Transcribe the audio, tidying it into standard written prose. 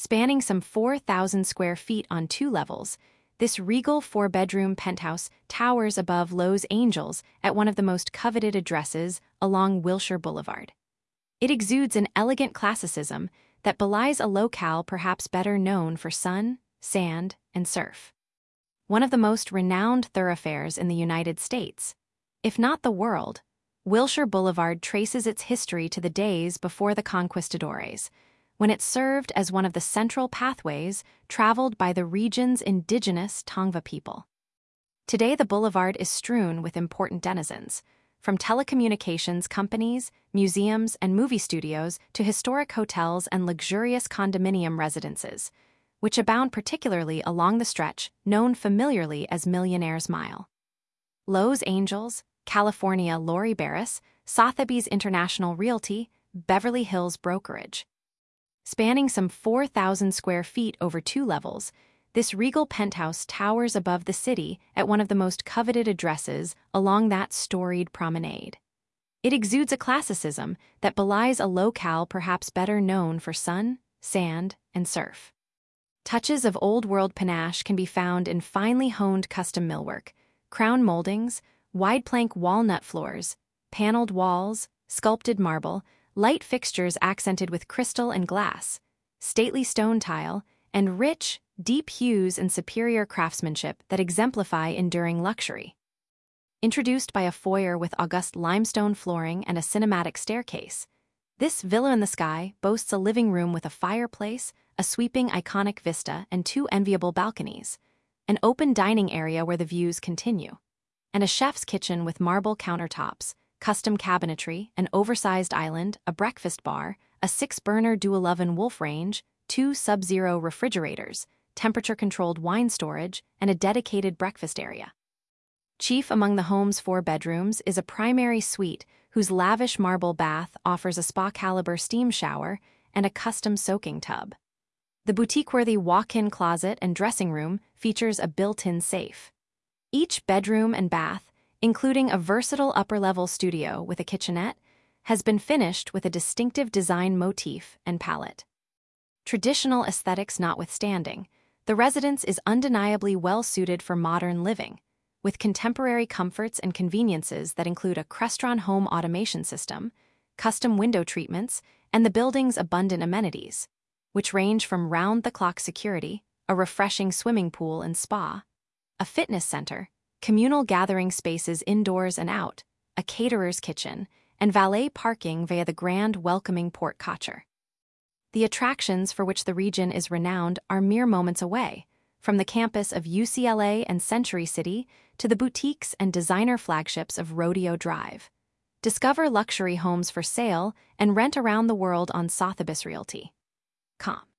Spanning some 4,000 square feet on 2 levels, this regal 4-bedroom penthouse towers above Los Angeles at one of the most coveted addresses along Wilshire Boulevard. It exudes an elegant classicism that belies a locale perhaps better known for sun, sand, and surf. One of the most renowned thoroughfares in the United States, if not the world, Wilshire Boulevard traces its history to the days before the conquistadores, when it served as one of the central pathways traveled by the region's indigenous Tongva people. Today, the boulevard is strewn with important denizens, from telecommunications companies, museums, and movie studios to historic hotels and luxurious condominium residences, which abound particularly along the stretch known familiarly as Millionaire's Mile. Los Angeles, California. Lori Barris, Sotheby's International Realty, Beverly Hills Brokerage. Spanning some 4,000 square feet over 2 levels, this regal penthouse towers above the city at one of the most coveted addresses along that storied promenade. It exudes a classicism that belies a locale perhaps better known for sun, sand, and surf. Touches of old-world panache can be found in finely honed custom millwork, crown moldings, wide-plank walnut floors, paneled walls, sculpted marble, light fixtures accented with crystal and glass, stately stone tile, and rich, deep hues and superior craftsmanship that exemplify enduring luxury. Introduced by a foyer with august limestone flooring and a cinematic staircase, this villa in the sky boasts a living room with a fireplace, a sweeping iconic vista, and 2 enviable balconies, an open dining area where the views continue, and a chef's kitchen with marble countertops, custom cabinetry, an oversized island, a breakfast bar, a 6-burner dual-oven Wolf range, 2 Sub-Zero refrigerators, temperature-controlled wine storage, and a dedicated breakfast area. Chief among the home's 4 bedrooms is a primary suite whose lavish marble bath offers a spa-caliber steam shower and a custom soaking tub. The boutique-worthy walk-in closet and dressing room features a built-in safe. Each bedroom and bath, including a versatile upper-level studio with a kitchenette, has been finished with a distinctive design motif and palette. Traditional aesthetics notwithstanding, the residence is undeniably well-suited for modern living, with contemporary comforts and conveniences that include a Crestron home automation system, custom window treatments, and the building's abundant amenities, which range from round-the-clock security, a refreshing swimming pool and spa, a fitness center, communal gathering spaces indoors and out, a caterer's kitchen, and valet parking via the grand welcoming porte-cochere. The attractions for which the region is renowned are mere moments away, from the campus of UCLA and Century City to the boutiques and designer flagships of Rodeo Drive. Discover luxury homes for sale and rent around the world on Sotheby's Realty.com.